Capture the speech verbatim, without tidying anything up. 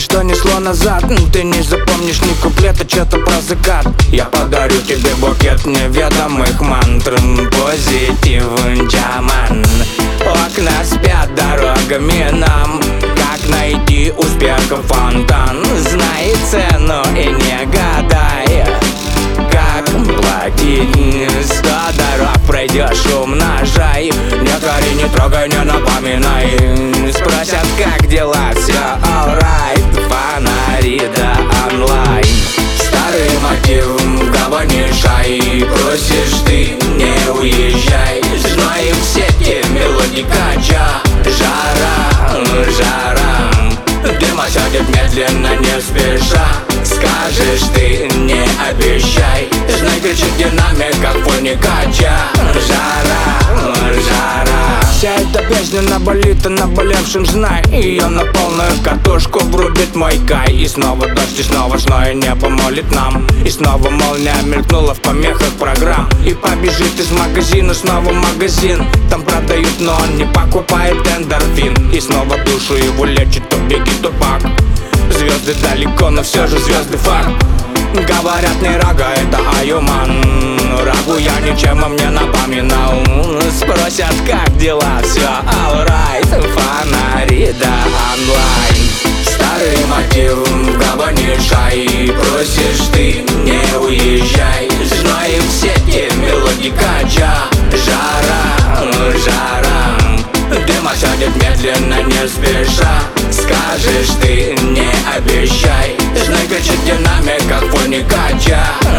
что несло назад. Ты не запомнишь ни куплета, что-то про закат. Я подарю тебе букет неведомых мантр. Позитив, джаман. Окна спят дорогами нам. Как найти успехом фонтан? Знай цену и не гадай, как платить. Сто дорог пройдешь, умножай. Не кори, не трогай, не напоминай. Спросят, как дела, все alright. Фонари да онлайн. Старый мотив, в гавань шай. Просишь ты, не уезжай. Знаем в сети мелодии кача. Жара, жара. Дым осядет медленно, не спеша. Скажешь ты, не обещай. Знай, кричит динамик, как фоне кача. Жара, жара. Вся эта песня наболит, а наболевшим знай. Ее на полную катушку врубит мой кай. И снова дождь, и снова зное небо молит нам. И снова молния мелькнула в помехах программ. И побежит из магазина снова в магазин. Там продают, но он не покупает эндорфин. И снова душу его лечит то Бигги, то Пак. Звезды далеко, но все же звезды факт. Говорят, не рага, это аюман. Рагу я ничем им не напоминал. Спросят, как дела, все alright. Фонари да онлайн. Старый мотив, в гавани шай. Просишь ты, не уезжай. Знаем в сети мелодии кача. Жара, жара. Дым осядет медленно, не спеша. Скажешь ты, не обещай. Знай, кричит динамик, как фоне кача.